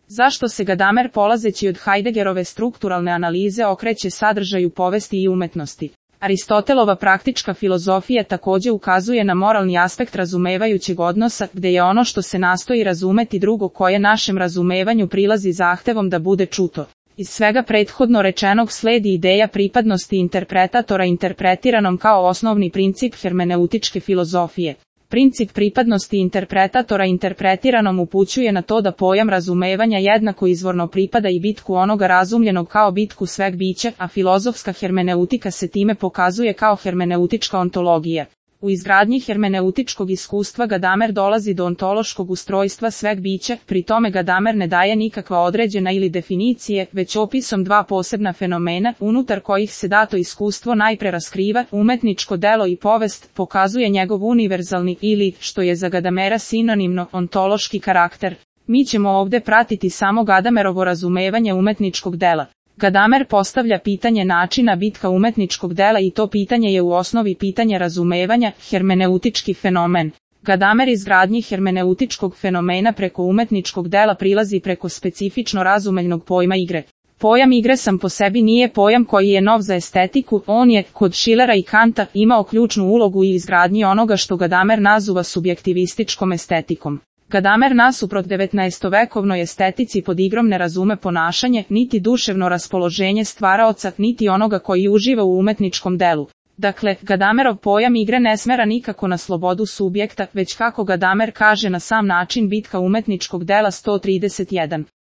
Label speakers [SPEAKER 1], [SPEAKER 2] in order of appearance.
[SPEAKER 1] Zašto se Gadamer polazeći od Heideggerove strukturalne analize okreće sadržaju povesti i umetnosti? Aristotelova praktička filozofija također ukazuje na moralni aspekt razumevajućeg odnosa, gdje je ono što se nastoji razumeti drugo koje našem razumevanju prilazi zahtevom da bude čuto. Iz svega prethodno rečenog sledi ideja pripadnosti interpretatora interpretiranom kao osnovni princip hermeneutičke filozofije. Princip pripadnosti interpretatora interpretiranom upućuje na to da pojam razumevanja jednako izvorno pripada i bitku onoga razumljenog kao bitku sveg bića, a filozofska hermeneutika se time pokazuje kao hermeneutička ontologija. U izgradnji hermeneutičkog iskustva Gadamer dolazi do ontološkog ustrojstva sveg bića, pri tome Gadamer ne daje nikakva određena ili definicije, već opisom dva posebna fenomena, unutar kojih se dato iskustvo najpre raskriva, umetničko delo i povest, pokazuje njegov univerzalni ili, što je za Gadamera sinonimno, ontološki karakter. Mi ćemo ovdje pratiti samo Gadamerovo razumevanje umetničkog dela. Gadamer postavlja pitanje načina bitka umetničkog dela i to pitanje je u osnovi pitanje razumevanja, hermeneutički fenomen. Gadamer izgradnji hermeneutičkog fenomena preko umetničkog dela prilazi preko specifično razumeljnog pojma igre. Pojam igre sam po sebi nije pojam koji je nov za estetiku, on je, kod Schillera i Kanta, imao ključnu ulogu i izgradnji onoga što Gadamer naziva subjektivističkom estetikom. Gadamer nasuprot 19-vekovnoj estetici pod igrom ne razume ponašanje, niti duševno raspoloženje stvaraoca, niti onoga koji uživa u umetničkom delu. Dakle, Gadamerov pojam igre ne smera nikako na slobodu subjekta, već kako Gadamer kaže na sam način bitka umetničkog dela 131.